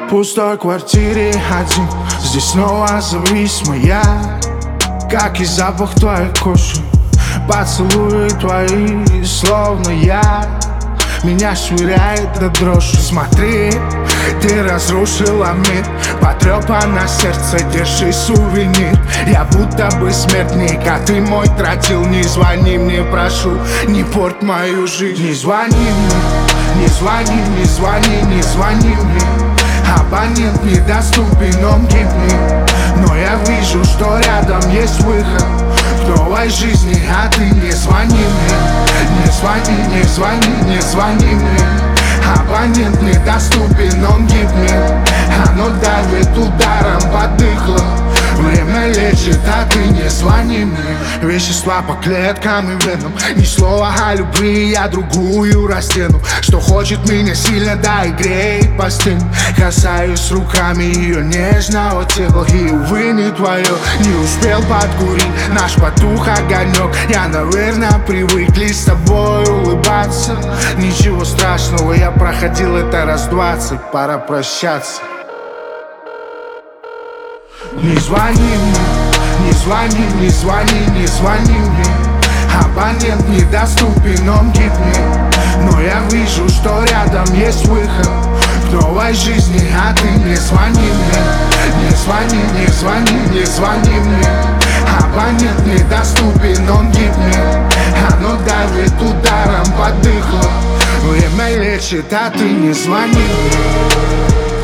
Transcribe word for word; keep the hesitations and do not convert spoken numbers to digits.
В пустой квартире один, здесь снова зависимый я. Как и запах твоей кожи, поцелуи твои, словно я. Меня швыряет до дрожи. Смотри, ты разрушила мир, потрепано сердце, держи сувенир. Я будто бы смертник, а ты мой тротил. Не звони мне, прошу, не порть мою жизнь. Не звони мне, не звони, не звони, не звони мне. Абонент недоступен, он гибнет. Но я вижу, что рядом есть выход в новой жизни, а ты не звони мне. Не звони, не звони, не звони мне. Абонент недоступен, он гибнет. Оно давит ударом под дыхло. Время лечит, а ты не звони мне. Вещества по клеткам и венам. Ни слова о любви, я другую растяну. Что хочет меня сильно, да и греет постель. Касаюсь руками ее нежного тела. И увы, не твое, не успел подкурить наш потух огонек. Я, наверное, привыкли с тобой улыбаться. Ничего страшного, я проходил это раз двадцать. Пора прощаться. Не звони мне, не звони, не звони, не звони мне. Абонент недоступен, он гибнет. Но я вижу, что рядом есть выход в новой жизни, а ты не звони мне. Не звони, не звони, не звони мне. Абонент недоступен, он гибнет. Оно давит ударом под дыхло. Время лечит, а ты не звони мне.